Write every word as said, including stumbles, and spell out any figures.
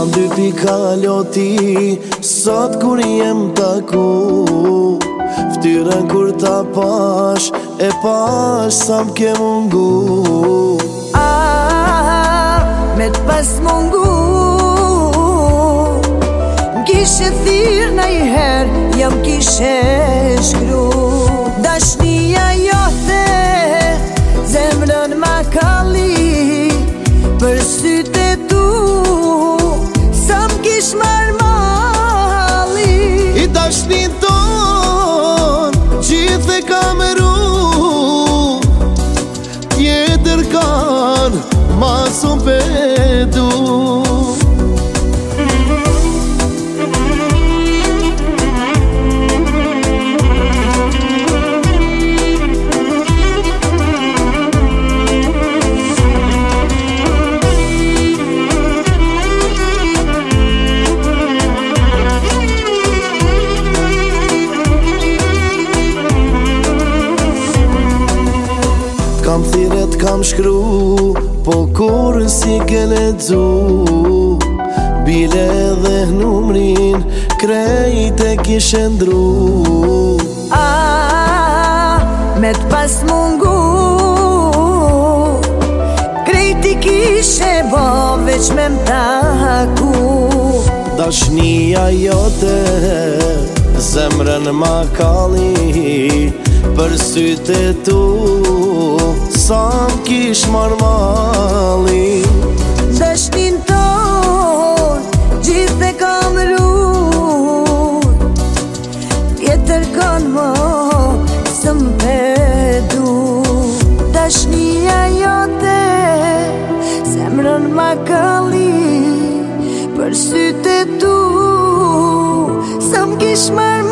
dy pika loti, sot kur jem taku, ftyrën kur ta pash, e pash sa m'ke mungu. Ah, me t'pas mungu m'kishe thirr na i her, jam kishe shkru. Dashnia jote zemrën ma kalli, për sytë tu sa m'kish marr malli. I dashnin ton gjithë e kam ru, tjetër kan ma sun pedu. Kam thiret, kam shkru, po kur si ke ledzu, bile dhe numrin krejt e kishe ndru. Ah, me t'pas mungu krejt i kishe bo veç me m'taku. Dashnia jote zemrën ma kalli, për sytë tu sa m'kish marr malli. Dashnin ton gjithë e kam rrut, tjetër kan mo së m'pedu. Dashnia jote zemrën ma kalli, për sytë tu sa m'kish marr